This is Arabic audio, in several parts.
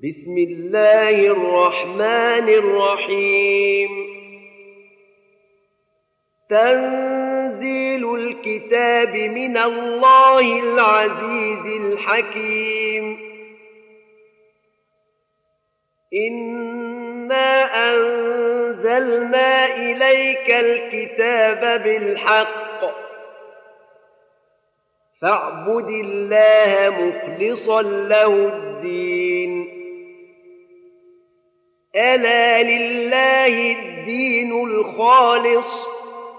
بسم الله الرحمن الرحيم. تنزيل الكتاب من الله العزيز الحكيم. إنا أنزلنا إليك الكتاب بالحق فاعبد الله مخلصا له الدين. ألا لله الدين الخالص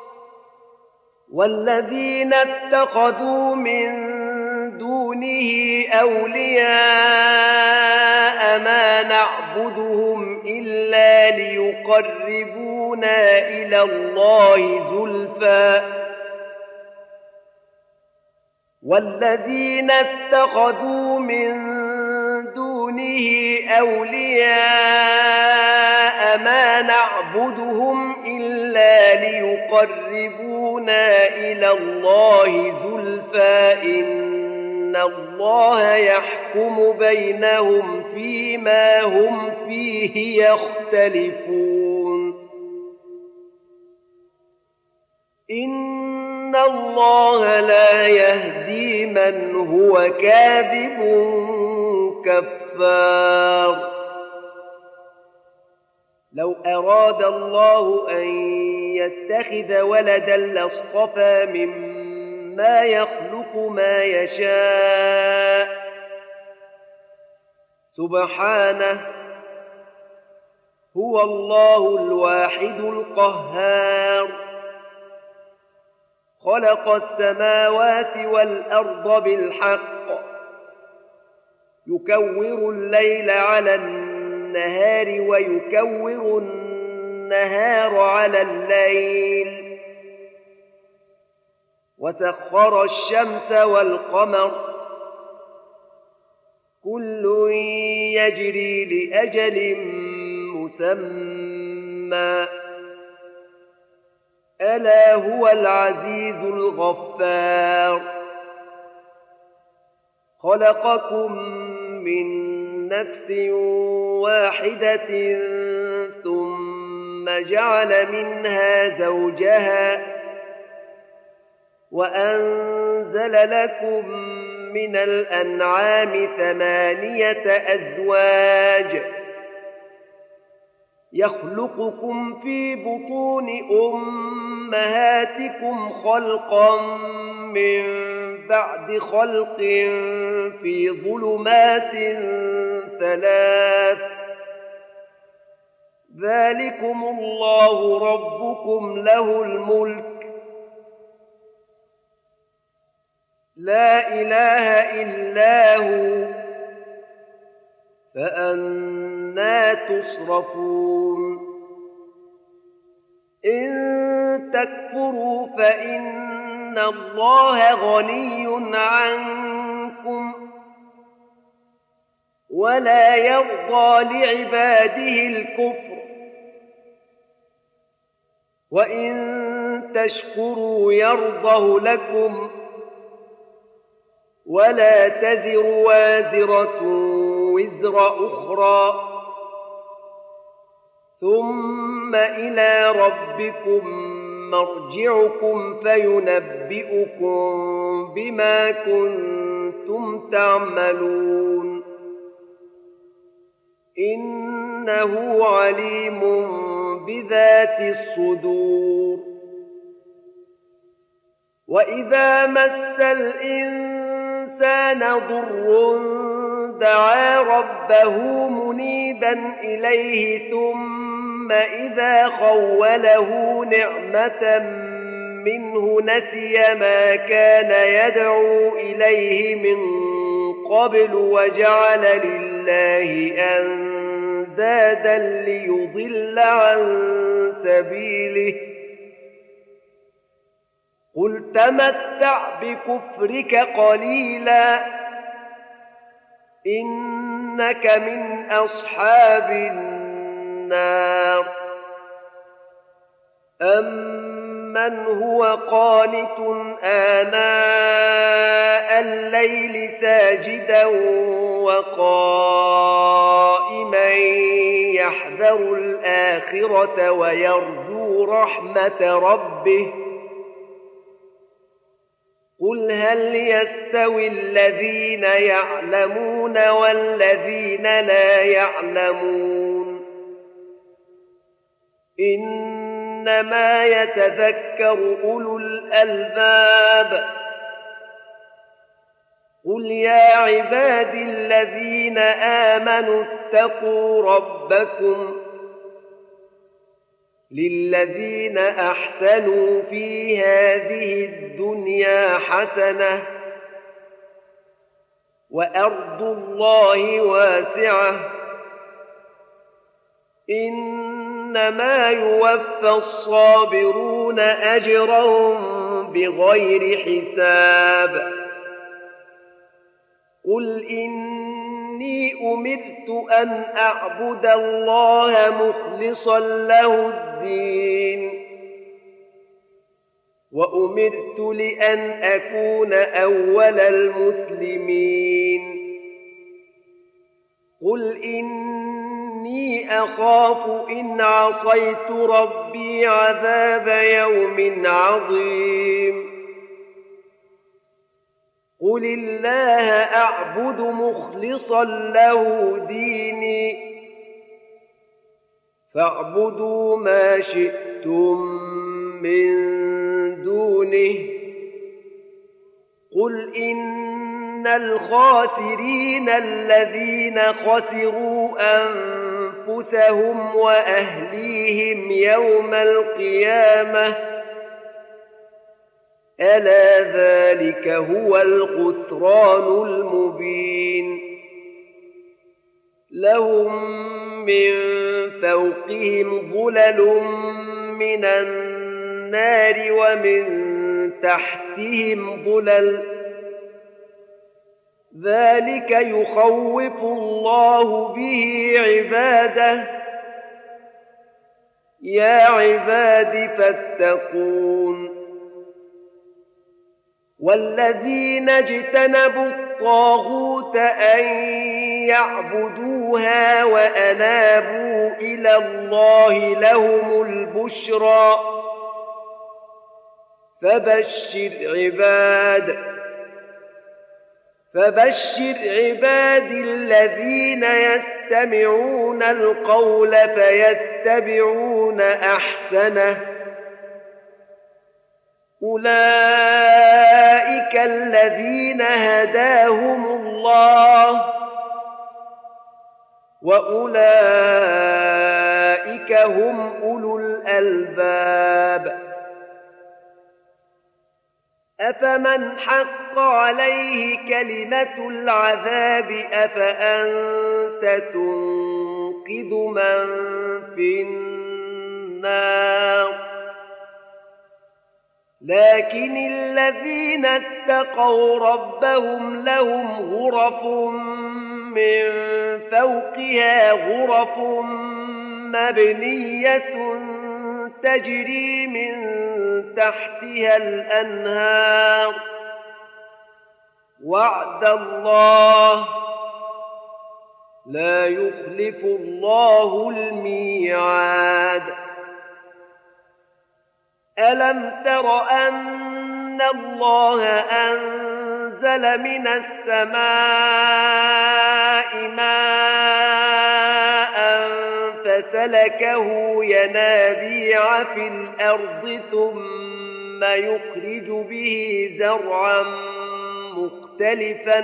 والذين اتخذوا من دونه أولياء ما نعبدهم إلا ليقربونا إلى الله زلفى والذين اتخذوا من دونه أولياء ما نعبدهم إلا ليقربونا إلى الله زلفى إن الله يحكم بينهم فيما هم فيه يختلفون. إن الله لا يهدي من هو كاذب كفار. لو أراد الله أن يتخذ ولدا لاصطفى مما يخلق ما يشاء سبحانه هو الله الواحد القهار. خلق السماوات والأرض بالحق يكور الليل على النهار ويكور النهار على الليل وسخر الشمس والقمر كل يجري لأجل مسمى ألا هو العزيز الغفار. خلقكم من نفس واحدة ثم جعل منها زوجها وأنزل لكم من الأنعام 8 أزواج يخلقكم في بطون أمهاتكم خلقا من بعد خلق في ظلمات 3 ذلكم الله ربكم له الملك لا إله إلا هو فأنى تصرفون. إن تكفروا فإن الله غني عنكم ولا يرضى لعباده الكفر وإن تشكروا يرضه لكم ولا تزر وازرة وزر أخرى ثم إلى ربكم مرجعكم فينبئكم بما كنتم تعملون إنه عليم بذات الصدور. وإذا مس الإنسان ضر دعا ربه منيبا إليه ثم إذا خوله نعمة منه نسي ما كان يدعو إليه من قبل وجعل لله أندادا ليضل عن سبيله قل تمتع بكفرك قليلا إنك من أصحاب النار. أمن هو قانت آناء الليل ساجدا وقائما يحذر الآخرة ويرجو رحمة ربه قل هل يستوي الذين يعلمون والذين لا يعلمون إنما يتذكر أولو الألباب قل يا عبادي الذين آمنوا اتقوا ربكم للذين أحسنوا في هذه الدنيا حسنة وأرض الله واسعة إنما يوفى الصابرون أجرهم بغير حساب قل إني أمرت أن أعبد الله مخلصا له الدين وأمرت لأن أكون أول المسلمين قل إني أخاف إن عصيت ربي عذاب يوم عظيم قل الله أعبد مخلصا له ديني فاعبدوا ما شئتم من دونه قل إن الخاسرين الذين خسروا أنفسهم وأهليهم يوم القيامة ألا ذلك هو الخسران المبين لهم من فوقهم ظلل من النار ومن تحتهم ظلل ذلك يخوف الله به عباده يا عباد فاتقون والذين اجتنبوا الطاغوت أن يعبدوها وأنابوا إلى الله لهم البشرى فبشر عباد الذين يستمعون القول فيتبعون أحسنه أولئك الذين هداهم الله وأولئك هم أولو الألباب أفمن حق عليه كلمة العذاب أفأنت تنقذ من في النار لكن الذين اتقوا ربهم لهم غرف من فوقها غرف مبنية تجري من تحتها الأنهار وعد الله لا يخلف الله الميعاد ألم تر أن الله أنزل من السماء ماء فسلكه ينابيع في الأرض ثم يخرج به زرعا مختلفا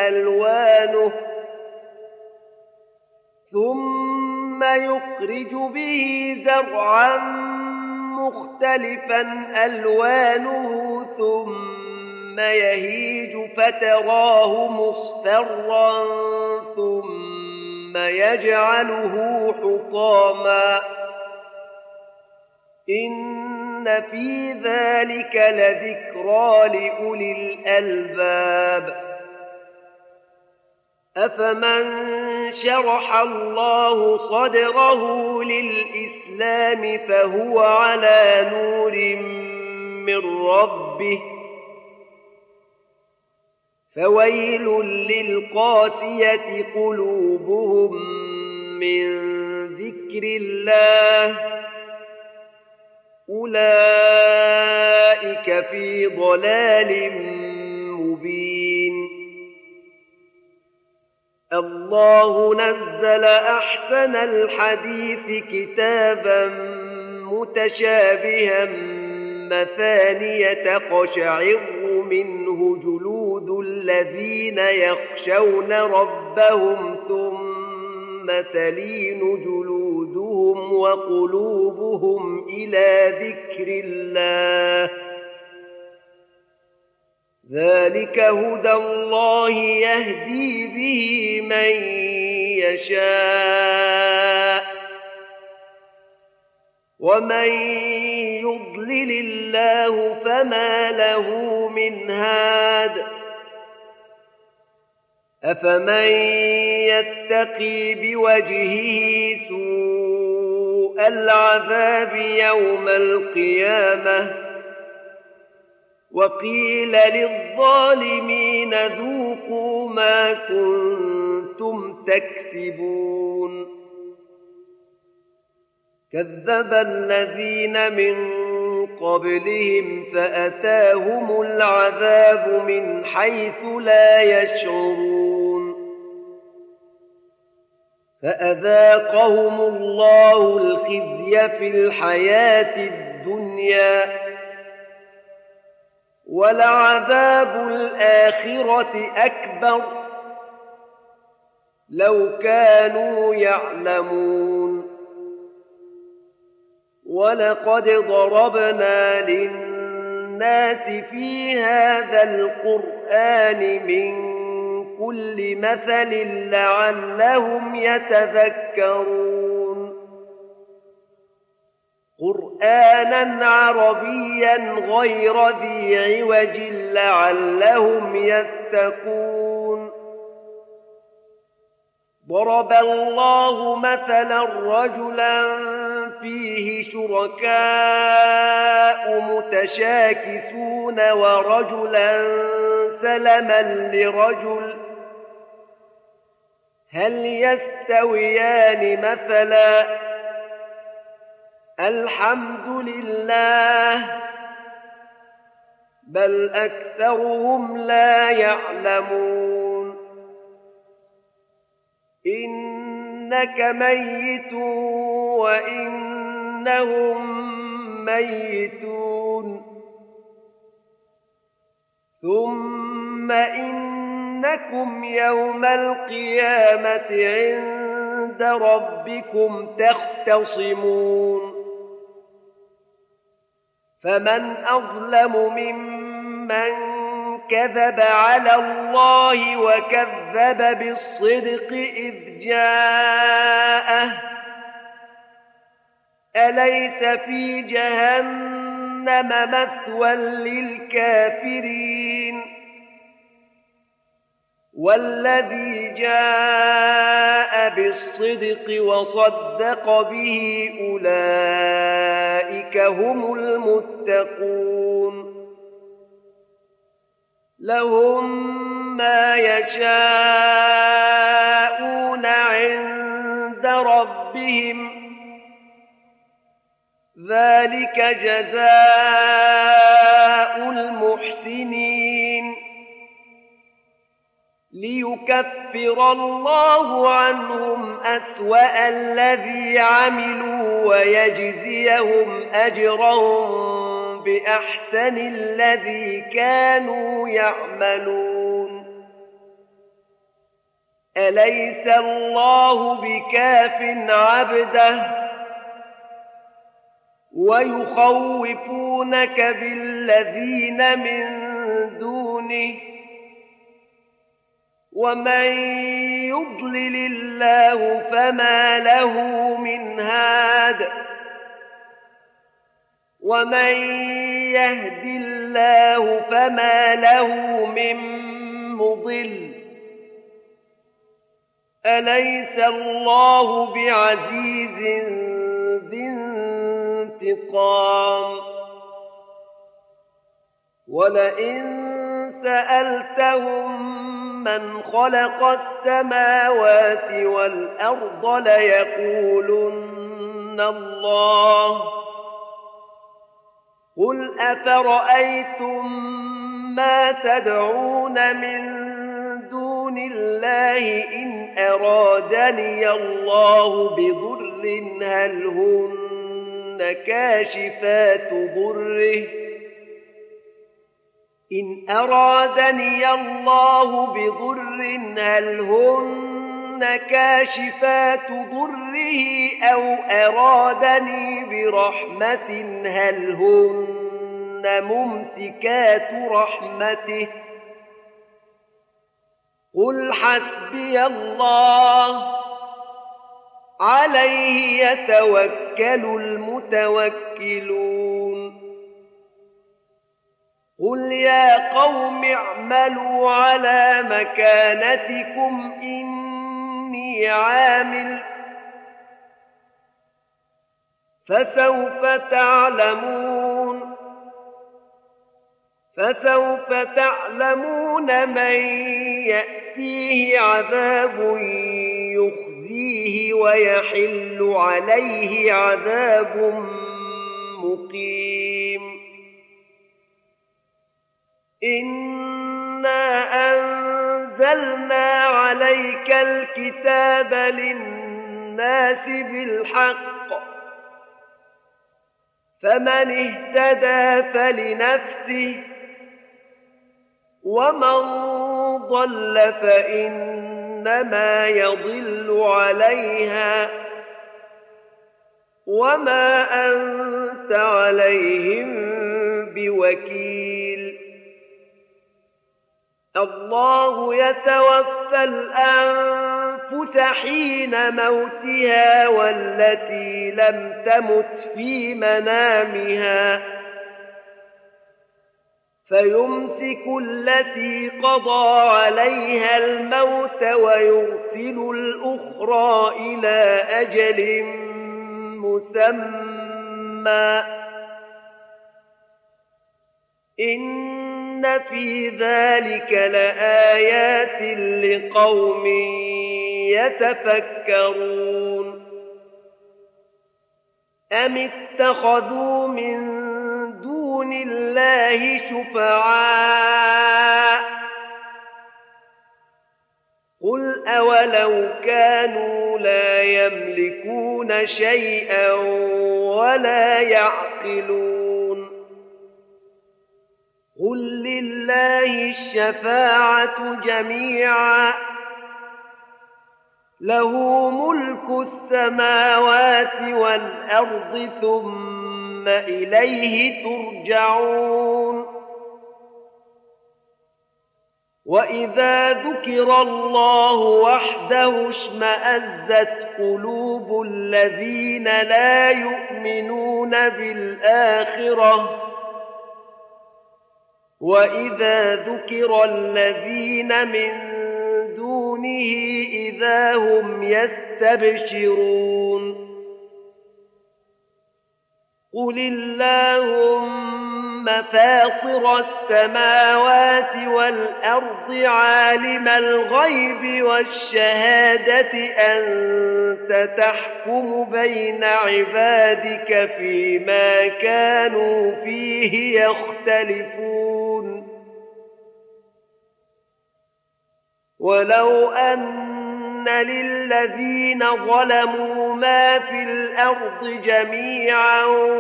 ألوانه ثم يهيج فتراه مصفرا ثم يجعله حطاما إن في ذلك لذكرى لأولي الألباب أفمن شرح الله صدره للإسلام فهو على نور من ربه فويل للقاسية قلوبهم من ذكر ذكر الله أولئك في ضلال مبين. الله نزل أحسن الحديث كتابا متشابها مثانية تقشعر منه جلود الذين يخشون ربهم ثم تلين جلودهم وقلوبهم إلى ذكر الله ذلك هدى الله يهدي به من يشاء ومن يضلل الله فما له من هاد أفمن يتقي بوجهه سوء العذاب يوم القيامة وقيل للظالمين ذوقوا ما كنتم تكسبون. كذب الذين من قبلهم فأتاهم العذاب من حيث لا يشعرون فأذاقهم الله الخزي في الحياة الدنيا ولعذاب الآخرة أكبر لو كانوا يعلمون. ولقد ضربنا للناس في هذا القرآن من كل مثل لعلهم يتذكرون قرآنا عربيا غير ذي عوج لعلهم يتقون. ضرب الله مثلا رجلا فيه شركاء متشاكسون ورجلا سلما لرجل هل يستويان مثلا الحمد لله بل أكثرهم لا يعلمون. إنك ميت وإنهم ميتون ثم إنكم يوم القيامة عند ربكم تختصمون. فمن أظلم ممن كذب على الله وكذب بالصدق إذ جاءه أليس في جهنم مثوى للكافرين والذي جاء بالصدق وصدق به أولئك هم المتقون. لهم ما يشاءون عند ربهم ذلك جزاء المحسنين ليكفر الله عنهم أسوأ الذي عملوا ويجزيهم أجرهم بأحسن الذي كانوا يعملون. أليس الله بكاف عبده ويخوفونك بالذين من دونه ومن يضلل الله فما له من هاد ومن يهد الله فما له من مضل. أليس الله بعزيز ذي انتقام. ولئن سألتهم من خلق السماوات والأرض ليقولن الله. قل أفرأيتم ما تدعون من دون الله إن أرادني الله بضر هل هن كاشفات ضره إن أرادني الله بضر هل هن كاشفات ضره أو أرادني برحمة هل هن ممسكات رحمته قل حسبي الله عليه يتوكل المتوكلون. قل يا قوم اعملوا على مكانتكم إني عامل فسوف تعلمون من يأتيه عذاب يخزيه ويحل عليه عذاب مقيم. إنا أنزلنا عليك الكتاب للناس بالحق فمن اهتدى فلنفسه ومن ضل فإنما يضل عليها وما أنت عليهم بوكيل. الله يتوفى الأنفس حين موتها والتي لم تمت في منامها فيمسك التي قضى عليها الموت ويرسل الأخرى إلى أجل مسمى إن في ذلك لآيات لقوم يتفكرون. أم اتخذوا من دون الله شفعاء قل أولو كانوا لا يملكون شيئا ولا يعقلون. قل لله الشفاعة جميعا له ملك السماوات والأرض ثم إليه ترجعون. وإذا ذكر الله وحده اشمأزت قلوب الذين لا يؤمنون بالآخرة وإذا ذكر الذين من دونه إذا هم يستبشرون. قل اللهم فاطر السماوات والأرض عالم الغيب والشهادة أنت تحكم بين عبادك فيما كانوا فيه يختلفون. ولو أن للذين ظلموا ما في الأرض جميعا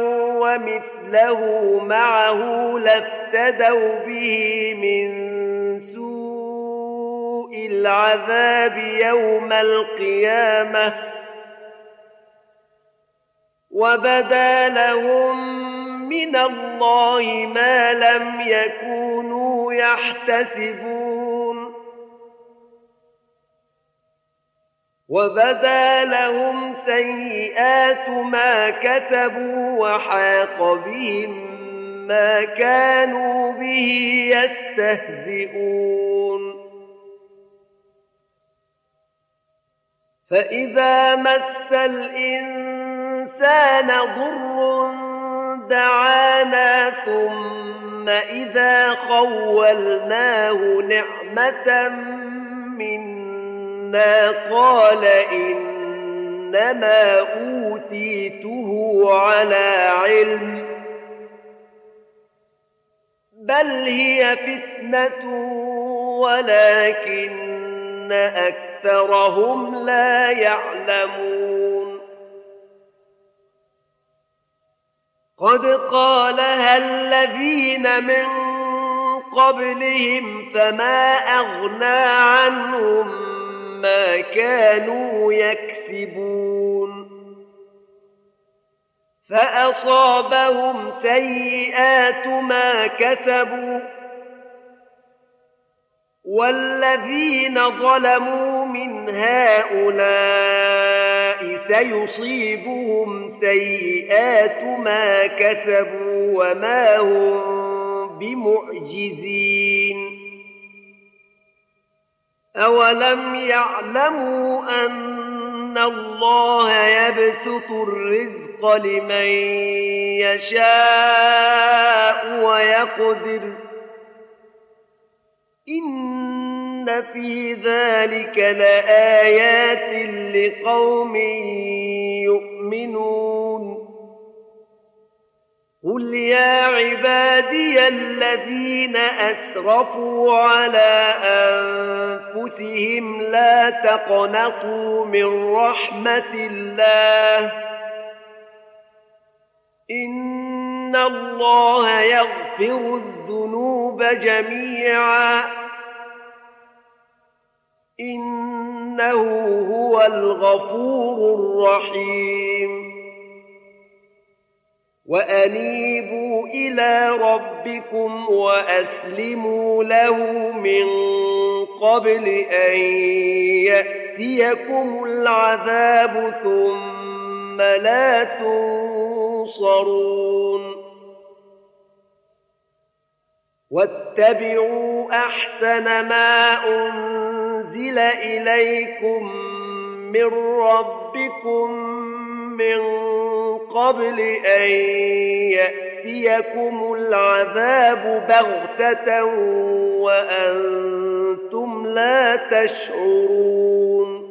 ومثله معه لافتدوا به من سوء العذاب يوم القيامة وبدا لهم من الله ما لم يكونوا يحتسبون. وبدا لهم سيئات ما كسبوا وحاق بهم ما كانوا به يستهزئون. فإذا مس الإنسان ضر دعانا ثم إذا خولناه نعمة منا قال إنما أوتيته على علم بل هي فتنة ولكن أكثرهم لا يعلمون قد قالها الذين من قبلهم فما أغنى عنهم ما كانوا يكسبون فأصابهم سيئات ما كسبوا والذين ظلموا من هؤلاء سيصيبهم سيئات ما كسبوا وما هم بمعجزين أولم يعلموا أن الله يبسط الرزق لمن يشاء ويقدر إن في ذلك لآيات لقوم يؤمنون قل يا عبادي الذين أسرفوا على أنفسهم لا تقنطوا من رحمة الله إن الله يغفر الذنوب جميعا إنه هو الغفور الرحيم وأنيبوا إلى ربكم وأسلموا له من قبل أن يأتيكم العذاب ثم لا تنصرون واتبعوا أحسن ما أنزل إليكم من ربكم من قبل أن يأتيكم العذاب بغتة وأنتم لا تشعرون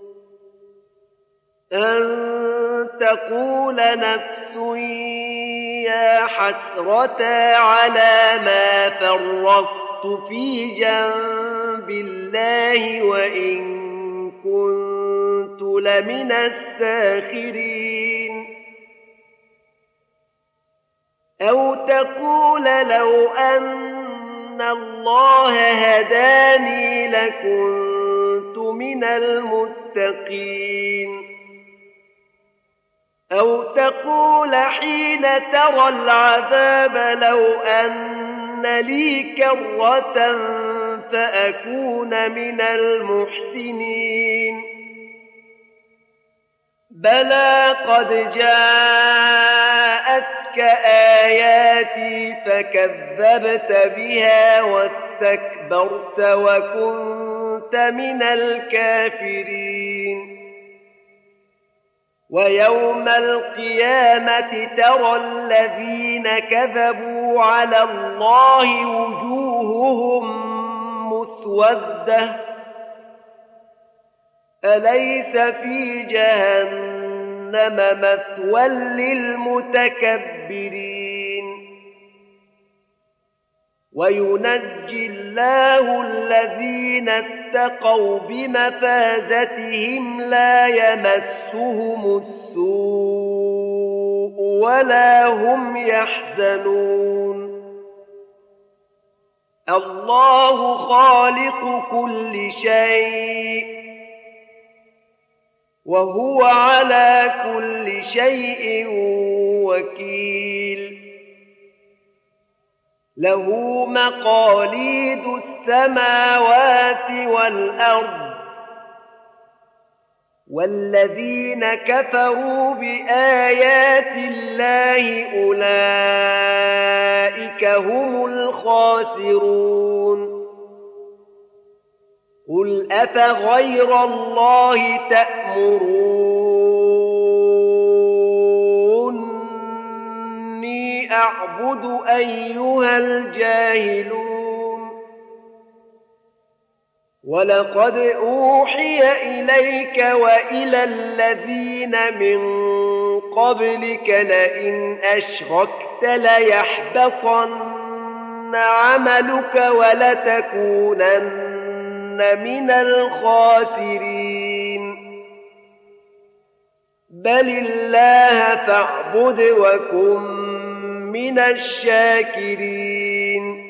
أن تقول نفس يا حسرة على ما فرطت في جنب الله وإن كنت لمن الساخرين أو تقول لو أن الله هداني لكنت من المتقين أو تقول حين ترى العذاب لو أن لي كرة فأكون من المحسنين بلى قد جاءتك آياتي فكذبت بها واستكبرت وكنت من الكافرين ويوم القيامة ترى الذين كذبوا على الله وجوههم مسودة أليس في جهنم مثوى للمتكبرين وينجي الله الذين اتقوا بمفازتهم لا يمسهم السوء ولا هم يحزنون الله خالق كل شيء وهو على كل شيء وكيل له مقاليد السماوات والأرض والذين كفروا بآيات الله أولئك هم الخاسرون قل أفغير الله تأمروني أعبد أيها الجاهلون ولقد أوحي إليك وإلى الذين من قبلك لئن أشركت ليحبطن عملك ولتكونن من الخاسرين بل الله فاعبد وكن من الشاكرين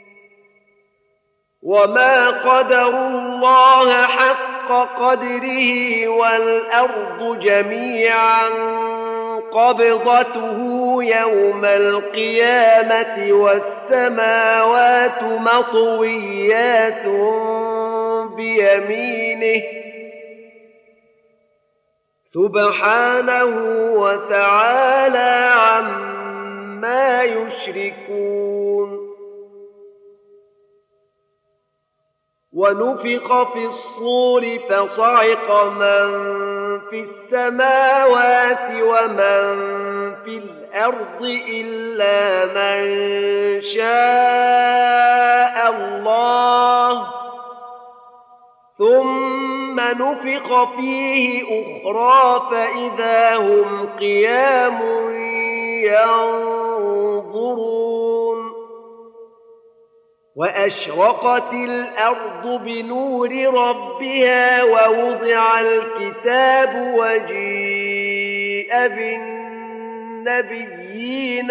وما قدروا الله حق قدره والأرض جميعا قبضته يوم القيامة والسماوات مطويات بيمينه سبحانه وتعالى عما يشركون ونفخ في الصور فصعق من في السماوات ومن في الأرض إلا من شاء الله ثم نفخ فيه أخرى فإذا هم قيام ينظرون وأشرقت الأرض بنور ربها ووضع الكتاب وجيء بالنبيين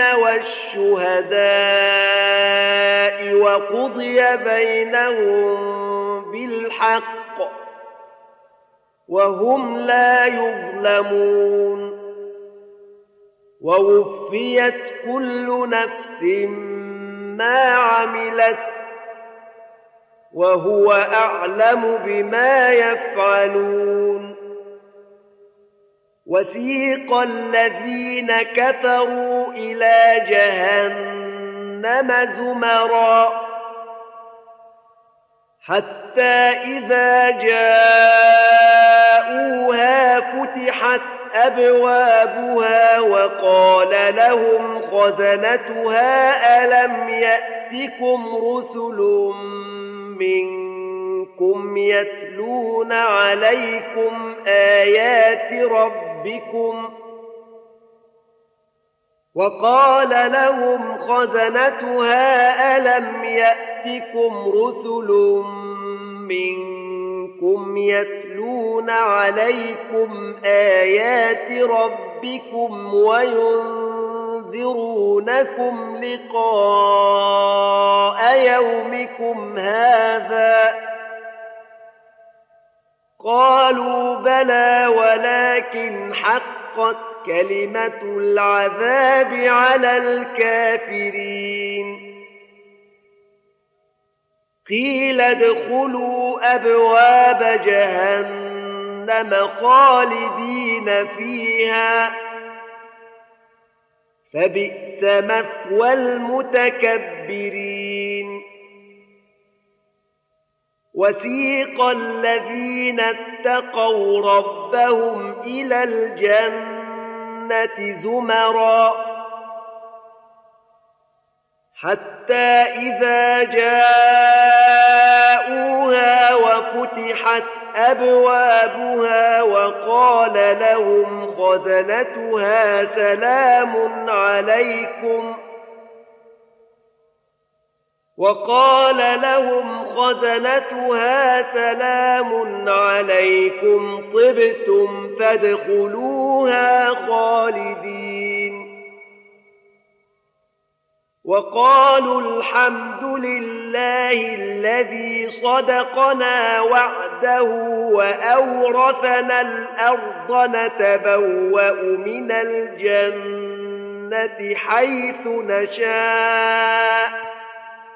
والشهداء وقضي بينهم بالحق وهم لا يظلمون ووفيت كل نفس ما عملت وهو أعلم بما يفعلون وسيق الذين كفروا إلى جهنم زمرا حتى إذا جاءوها فتحت أبوابها وقال لهم خزنتها ألم يأتكم رسل منكم يتلون عليكم آيات ربكم وقال لهم خزنتها ألم يأتكم رسل منكم يتلون عليكم آيات ربكم وينذرونكم لقاء يومكم هذا قالوا بلى ولكن حقت كلمة العذاب على الكافرين قيل ادخلوا أبواب جهنم خالدين فيها فبئس مثوى المتكبرين وسيق الذين اتقوا ربهم إلى الجنة زمرا حتى إذا جاءوها وفتحت أبوابها وقال لهم خزنتها سلام عليكم طبتم فادخلوها خالدين وقالوا الحمد لله الذي صدقنا وعده وأورثنا الأرض نتبوأ من الجنة حيث نشاء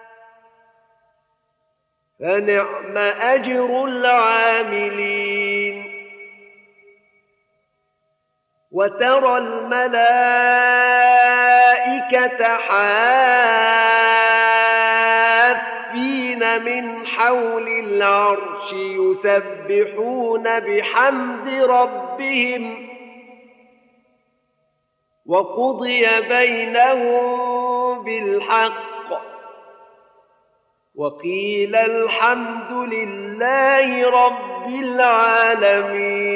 فنعم أجر العاملين وترى الملائكة حافين من حول العرش يسبحون بحمد ربهم وقضي بينهم بالحق وقيل الحمد لله رب العالمين.